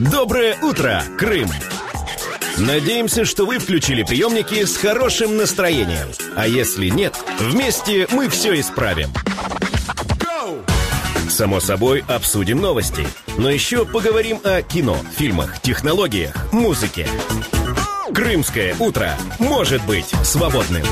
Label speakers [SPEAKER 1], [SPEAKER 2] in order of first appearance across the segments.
[SPEAKER 1] Доброе утро, Крым! Надеемся, что вы включили приемники с хорошим настроением. А если нет, вместе мы все исправим. Само собой, обсудим новости. Но еще поговорим о кино, фильмах, технологиях, музыке. Крымское утро может быть свободным.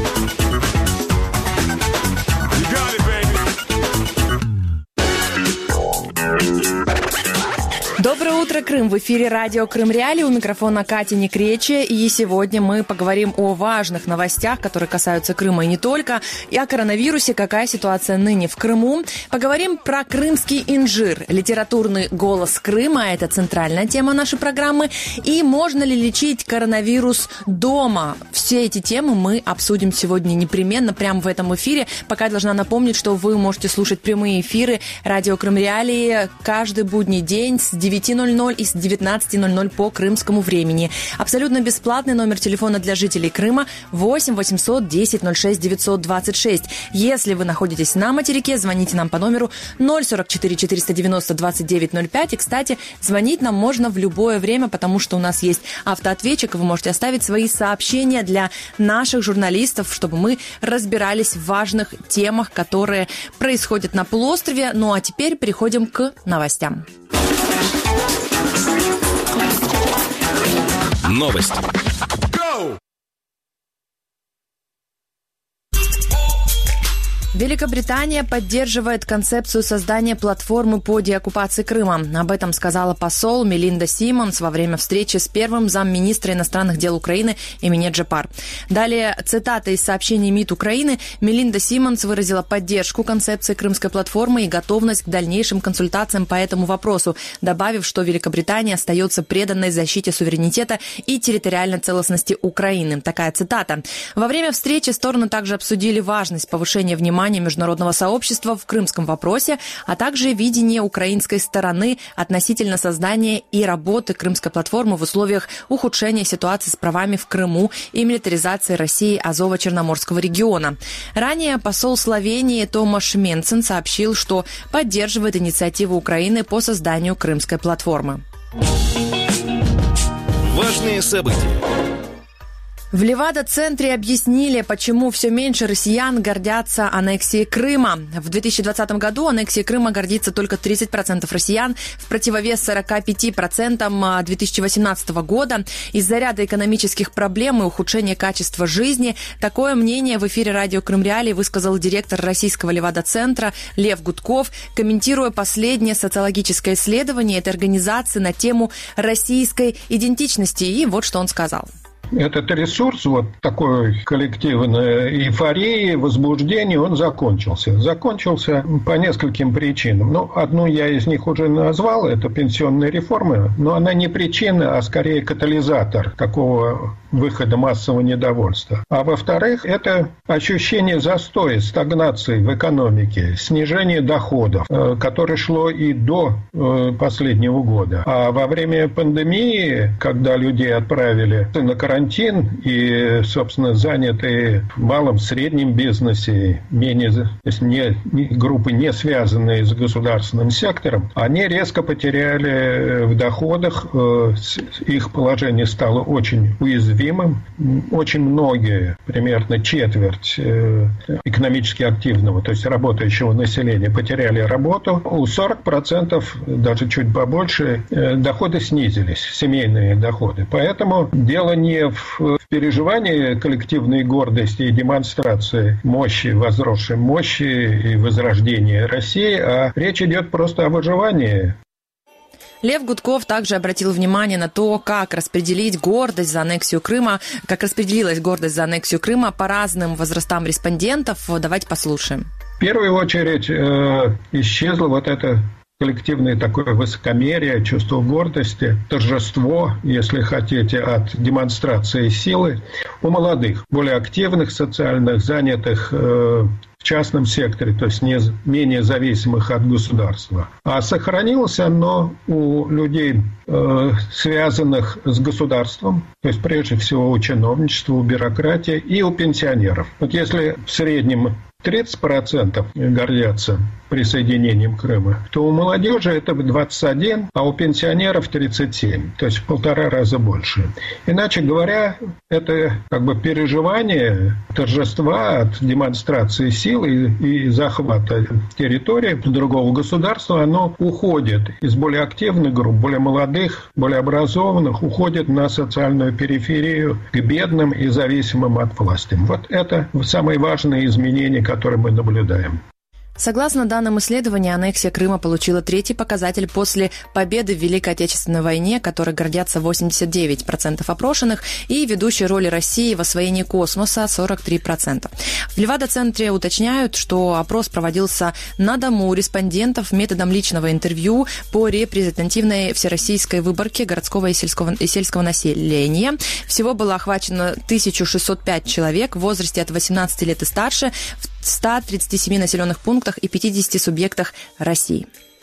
[SPEAKER 2] Доброе утро, Крым! В эфире радио Крым Реалии, у микрофона Катя Некречия. И сегодня мы поговорим о важных новостях, которые касаются Крыма и не только, и о коронавирусе, какая ситуация ныне в Крыму. Поговорим про крымский инжир, литературный голос Крыма, это центральная тема нашей программы. И можно ли лечить коронавирус дома? Все эти темы мы обсудим сегодня непременно, прямо в этом эфире. Пока я должна напомнить, что вы можете слушать прямые эфиры радио Крым Реалии каждый будний день с 9:00 и с 19:00 по крымскому времени. Абсолютно бесплатный номер телефона для жителей Крыма 8 800 10 06 926. Если вы находитесь на материке, звоните нам по номеру 044 490 2905. И, кстати, звонить нам можно в любое время, потому что у нас есть автоответчик, и вы можете оставить свои сообщения для наших журналистов, чтобы мы разбирались в важных темах, которые происходят на полуострове. Ну а теперь переходим к новостям.
[SPEAKER 1] Новости.
[SPEAKER 2] Великобритания поддерживает концепцию создания платформы по деоккупации Крыма. Об этом сказала посол Мелинда Симмонс во время встречи с первым замминистра иностранных дел Украины Эмине Джапар. Далее цитата из сообщений МИД Украины. Мелинда Симмонс выразила поддержку концепции крымской платформы и готовность к дальнейшим консультациям по этому вопросу, добавив, что Великобритания остается преданной защите суверенитета и территориальной целостности Украины. Такая цитата. Во время встречи стороны также обсудили важность повышения внимания международного сообщества в крымском вопросе, а также видение украинской стороны относительно создания и работы крымской платформы в условиях ухудшения ситуации с правами в Крыму и милитаризации России Азово-Черноморского региона. Ранее посол Словении Томаш Менцен сообщил, что поддерживает инициативу Украины по созданию крымской платформы.
[SPEAKER 1] Важные события.
[SPEAKER 2] В Левада-центре объяснили, почему все меньше россиян гордятся аннексией Крыма. В 2020 году аннексией Крыма гордится только 30% россиян, в противовес 45% 2018 года. Из-за ряда экономических проблем и ухудшения качества жизни такое мнение в эфире радио Крым Реалии высказал директор российского Левада-центра Лев Гудков, комментируя последнее социологическое исследование этой организации на тему российской идентичности. И вот что он сказал.
[SPEAKER 3] Этот ресурс, вот такой коллективной эйфории, возбуждения, он закончился. Закончился по нескольким причинам. Ну, одну я из них уже назвал, это пенсионная реформа, но она не причина, а скорее катализатор такого выхода массового недовольства. А во-вторых, это ощущение застоя, стагнации в экономике, снижение доходов, которое шло и до последнего года. А во время пандемии, когда людей отправили на карантин и, собственно, занятые в малом, среднем бизнесе, группы, не связанные с государственным сектором, они резко потеряли в доходах, их положение стало очень уязвимым. Очень многие, примерно четверть экономически активного, то есть работающего населения, потеряли работу. У 40%, даже чуть побольше, доходы снизились, семейные доходы. Поэтому дело не в переживании коллективной гордости и демонстрации мощи, возросшей мощи и возрождения России, а речь идет просто о выживании.
[SPEAKER 2] Лев Гудков также обратил внимание на то, как распределить гордость за аннексию Крыма, как распределилась гордость за аннексию Крыма по разным возрастам респондентов. Давайте послушаем.
[SPEAKER 3] В первую очередь исчезло вот это коллективное такое высокомерие, чувство гордости, торжество, если хотите, от демонстрации силы у молодых, более активных, социальных, занятых в частном секторе, то есть менее зависимых от государства. А сохранилось оно у людей, связанных с государством, то есть прежде всего у чиновничества, у бюрократии и у пенсионеров. Вот если в среднем 30% гордятся присоединением Крыма, то у молодежи это 21%, а у пенсионеров 37%, то есть в 1,5 раза больше. Иначе говоря, это как бы переживание торжества от демонстрации силы и захвата территории другого государства, оно уходит из более активных групп, более молодых, более образованных, уходит на социальную периферию, к бедным и зависимым от власти. Вот это самые важные изменения, которые мы наблюдаем.
[SPEAKER 2] Согласно данным исследования, аннексия Крыма получила 3-й показатель после победы в Великой Отечественной войне, которой гордятся 89% опрошенных, и ведущей роли России в освоении космоса 43%. В Левада-центре уточняют, что опрос проводился на дому у респондентов методом личного интервью по репрезентативной всероссийской выборке городского и сельского населения. Всего было охвачено 1605 человек в возрасте от 18 лет и старше в 137 населенных пунктах и 50 субъектах России.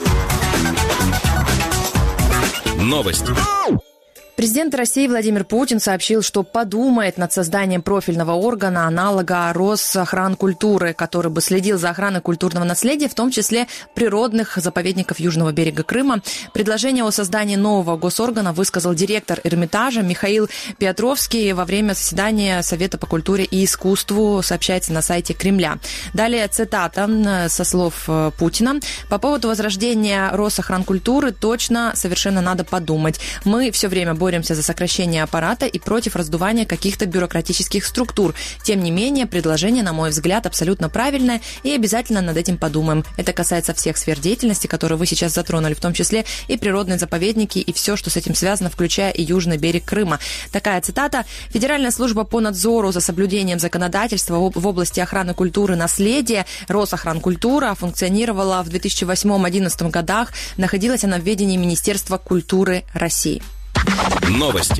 [SPEAKER 1] Новости.
[SPEAKER 2] Президент России Владимир Путин сообщил, что подумает над созданием профильного органа, аналога Росохранкультуры, который бы следил за охраной культурного наследия, в том числе природных заповедников Южного берега Крыма. Предложение о создании нового госоргана высказал директор Эрмитажа Михаил Петровский во время заседания Совета по культуре и искусству, сообщается на сайте Кремля. Далее цитата со слов Путина. «По поводу возрождения Росохранкультуры точно совершенно надо подумать. Мы все время боремся за сокращение аппарата и против раздувания каких-то бюрократических структур. Тем не менее, предложение, на мой взгляд, абсолютно правильное, и обязательно над этим подумаем. Это касается всех сфер деятельности, которые вы сейчас затронули, в том числе и природные заповедники, и все, что с этим связано, включая и южный берег Крыма». Такая цитата. Федеральная служба по надзору за соблюдением законодательства в области охраны культуры наследия Росохранкультура функционировала в 2008-2011 годах. Находилась она в ведении Министерства культуры России.
[SPEAKER 1] Новости.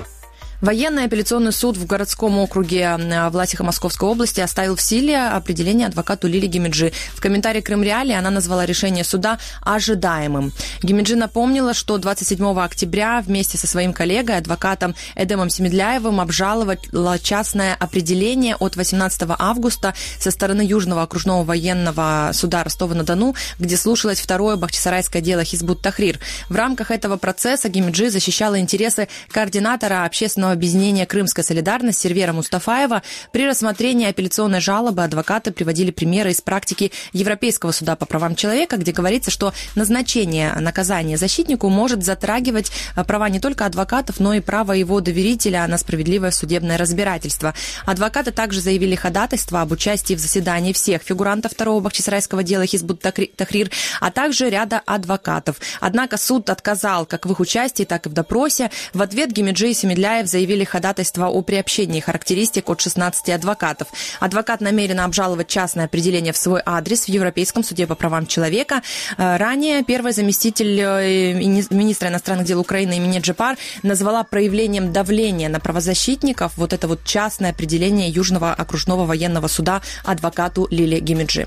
[SPEAKER 2] Военный апелляционный суд в городском округе Власиха Московской области оставил в силе определение адвокату Лилии Гимиджи. В комментарии Крым-Реалии она назвала решение суда ожидаемым. Гимиджи напомнила, что 27 октября вместе со своим коллегой, адвокатом Эдемом Семедляевым, обжаловала частное определение от 18 августа со стороны Южного окружного военного суда Ростова-на-Дону, где слушалось второе бахчисарайское дело Хизбут-Тахрир. В рамках этого процесса Гимиджи защищала интересы координатора общественного объединения «Крымская солидарность» Сервера Мустафаева. При рассмотрении апелляционной жалобы адвокаты приводили примеры из практики Европейского суда по правам человека, где говорится, что назначение наказания защитнику может затрагивать права не только адвокатов, но и право его доверителя на справедливое судебное разбирательство. Адвокаты также заявили ходатайство об участии в заседании всех фигурантов второго бахчисарайского дела Хизбут-Тахрир, а также ряда адвокатов. Однако суд отказал как в их участии, так и в допросе. В ответ Гимиджи и Семедляев заявили ходатайство о приобщении характеристик от 16 адвокатов. Адвокат намерен обжаловать частное определение в свой адрес в Европейском суде по правам человека. Ранее первый заместитель министра иностранных дел Украины Эмине Джипар назвала проявлением давления на правозащитников вот это вот частное определение Южного окружного военного суда адвокату Лилии Гимиджи.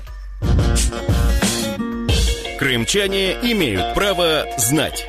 [SPEAKER 1] Крымчане имеют право знать.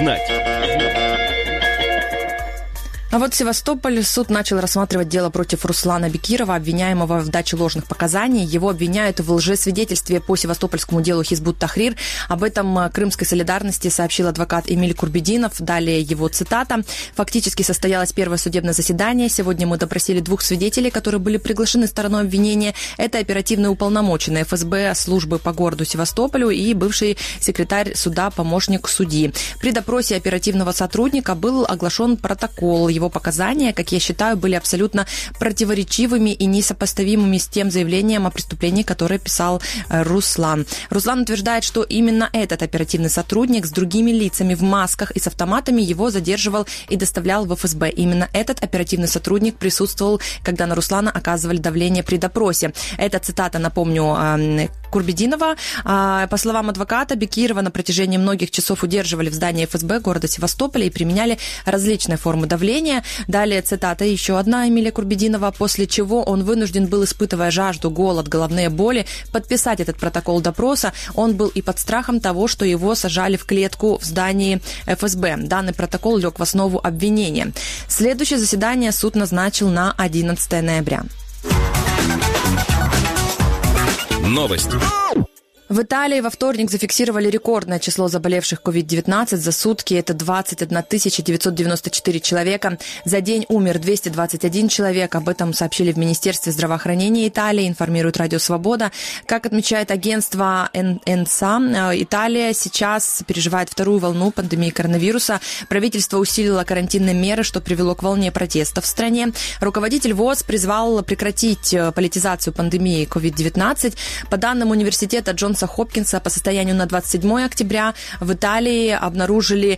[SPEAKER 2] А вот Севастополь. Суд начал рассматривать дело против Руслана Бекирова, обвиняемого в даче ложных показаний. Его обвиняют в лжесвидетельстве по севастопольскому делу Хизбут-Тахрир. Об этом Крымской солидарности сообщил адвокат Эмиль Курбединов. Далее его цитата. «Фактически состоялось первое судебное заседание. Сегодня мы допросили 2 свидетелей, которые были приглашены стороной обвинения. Это оперативный уполномоченный ФСБ службы по городу Севастополю и бывший секретарь суда, помощник судьи. При допросе оперативного сотрудника был оглашен протокол. Его показания, как я считаю, были абсолютно противоречивыми и несопоставимыми с тем заявлением о преступлении, которое писал Руслан. Руслан утверждает, что именно этот оперативный сотрудник с другими лицами в масках и с автоматами его задерживал и доставлял в ФСБ. Именно этот оперативный сотрудник присутствовал, когда на Руслана оказывали давление при допросе». Это цитата, напомню, Курбединова. По словам адвоката, Бекирова на протяжении многих часов удерживали в здании ФСБ города Севастополя и применяли различные формы давления. Далее цитата еще одна Эмиля Курбединова, после чего он вынужден был, испытывая жажду, голод, головные боли, подписать этот протокол допроса. Он был и под страхом того, что его сажали в клетку в здании ФСБ. Данный протокол лег в основу обвинения. Следующее заседание суд назначил на 11 ноября.
[SPEAKER 1] Новости.
[SPEAKER 2] В Италии во вторник зафиксировали рекордное число заболевших COVID-19 за сутки. Это 21 994 человека. За день умер 221 человек. Об этом сообщили в Министерстве здравоохранения Италии, информирует Радио Свобода. Как отмечает агентство НСА, Италия сейчас переживает вторую волну пандемии коронавируса. Правительство усилило карантинные меры, что привело к волне протестов в стране. Руководитель ВОЗ призвал прекратить политизацию пандемии COVID-19. По данным университета Джонса Хопкинса, по состоянию на 27 октября в Италии обнаружили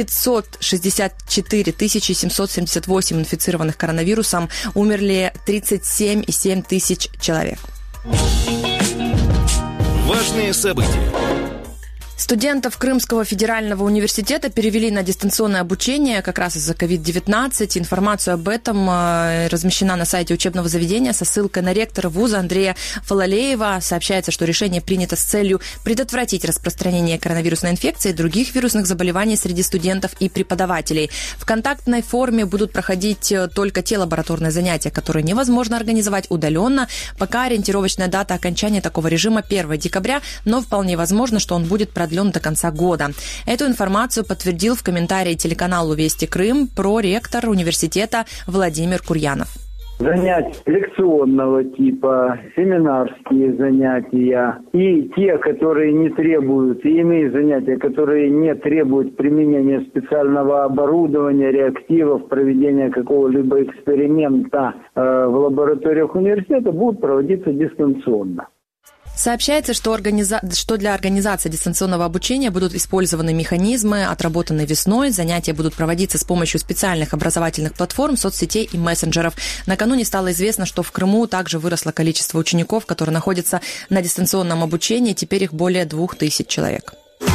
[SPEAKER 2] 564 778 инфицированных коронавирусом, умерли 37,7 тысяч человек.
[SPEAKER 1] Важные события.
[SPEAKER 2] Студентов Крымского федерального университета перевели на дистанционное обучение как раз из-за COVID-19. Информацию об этом размещена на сайте учебного заведения со ссылкой на ректора вуза Андрея Фалалеева. Сообщается, что решение принято с целью предотвратить распространение коронавирусной инфекции и других вирусных заболеваний среди студентов и преподавателей. В контактной форме будут проходить только те лабораторные занятия, которые невозможно организовать удаленно. Пока ориентировочная дата окончания такого режима 1 декабря, но вполне возможно, что он будет продлен до конца года. Эту информацию подтвердил в комментарии телеканалу «Вести Крым» проректор университета Владимир Курьянов.
[SPEAKER 4] Занятия лекционного типа, семинарские занятия и те, которые не требуют, и иные занятия, которые не требуют применения специального оборудования, реактивов, проведения какого-либо эксперимента в лабораториях университета, будут проводиться дистанционно.
[SPEAKER 2] Сообщается, что для организации дистанционного обучения будут использованы механизмы, отработанные весной. Занятия будут проводиться с помощью специальных образовательных платформ, соцсетей и мессенджеров. Накануне стало известно, что в Крыму также выросло количество учеников, которые находятся на дистанционном обучении. Теперь их более 2000 человек.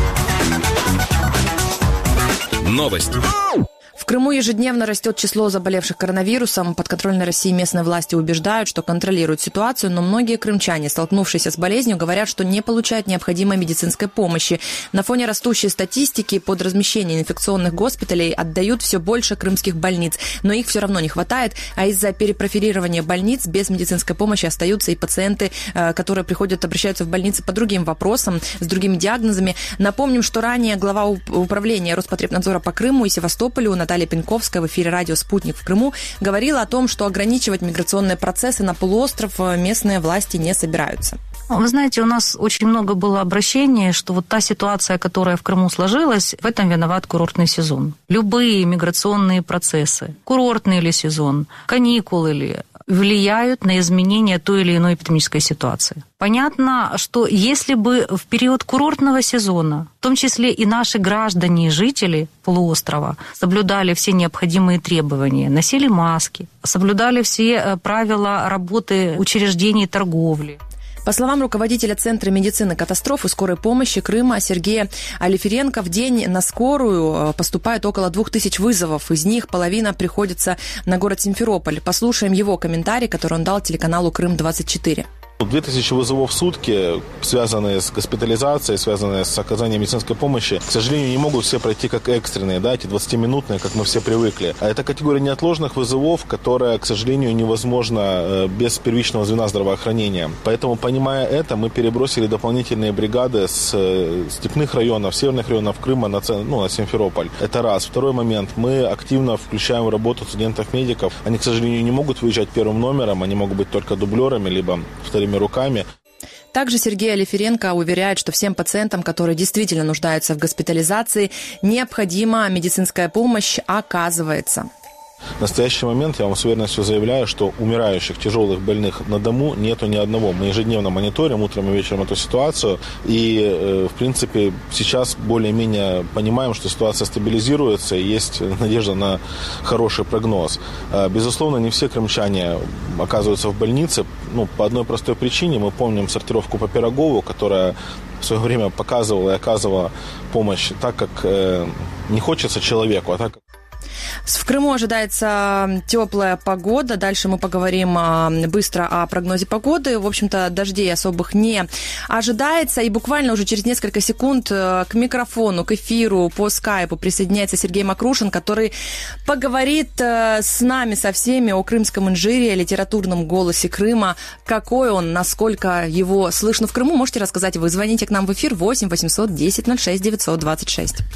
[SPEAKER 1] Новости.
[SPEAKER 2] В Крыму ежедневно растет число заболевших коронавирусом. Подконтрольной России местные власти убеждают, что контролируют ситуацию, но многие крымчане, столкнувшиеся с болезнью, говорят, что не получают необходимой медицинской помощи. На фоне растущей статистики под размещение инфекционных госпиталей отдают все больше крымских больниц, но их все равно не хватает, а из-за перепрофилирования больниц без медицинской помощи остаются и пациенты, которые обращаются в больницы по другим вопросам, с другими диагнозами. Напомним, что ранее глава управления Роспотребнадзора по Крыму и Севастополю Наталья Пеньковская в эфире радио «Спутник» в Крыму говорила о том, что ограничивать миграционные процессы на полуостров местные власти не собираются.
[SPEAKER 5] Вы знаете, у нас очень много было обращений, что вот та ситуация, которая в Крыму сложилась, в этом виноват курортный сезон. Любые миграционные процессы, курортный ли сезон, каникулы ли, влияют на изменение той или иной эпидемической ситуации. Понятно, что если бы в период курортного сезона, в том числе и наши граждане и жители полуострова, соблюдали все необходимые требования, носили маски, соблюдали все правила работы учреждений торговли.
[SPEAKER 2] По словам руководителя Центра медицины катастроф и скорой помощи Крыма Сергея Алиференко, в день на скорую поступает около 2000 вызовов. Из них половина приходится на город Симферополь. Послушаем его комментарий, который он дал телеканалу «Крым-24».
[SPEAKER 6] 2000 вызовов в сутки, связанные с госпитализацией, связанные с оказанием медицинской помощи, к сожалению, не могут все пройти как экстренные, эти 20-минутные, как мы все привыкли. А это категория неотложных вызовов, которая, к сожалению, невозможна без первичного звена здравоохранения. Поэтому, понимая это, мы перебросили дополнительные бригады с степных районов, северных районов Крыма на Симферополь. Это раз. Второй момент. Мы активно включаем в работу студентов-медиков. Они, к сожалению, не могут выезжать первым номером, они могут быть только дублерами, либо вторыми руками.
[SPEAKER 2] Также Сергей Алиференко уверяет, что всем пациентам, которые действительно нуждаются в госпитализации, необходима медицинская помощь оказывается.
[SPEAKER 6] В настоящий момент я вам с уверенностью заявляю, что умирающих, тяжелых больных на дому нету ни одного. Мы ежедневно мониторим утром и вечером эту ситуацию. И, в принципе, сейчас более-менее понимаем, что ситуация стабилизируется и есть надежда на хороший прогноз. Безусловно, не все крымчане оказываются в больнице. По одной простой причине. Мы помним сортировку по Пирогову, которая в свое время показывала и оказывала помощь так, как не хочется человеку, а так, как...
[SPEAKER 2] В Крыму ожидается теплая погода. Дальше мы поговорим быстро о прогнозе погоды. В общем-то, дождей особых не ожидается. И буквально уже через несколько секунд к микрофону, к эфиру по скайпу присоединяется Сергей Макрушин, который поговорит с нами, со всеми о крымском инжире, о литературном голосе Крыма. Какой он, насколько его слышно в Крыму, можете рассказать вы. Звоните к нам в эфир 8 810 06 926.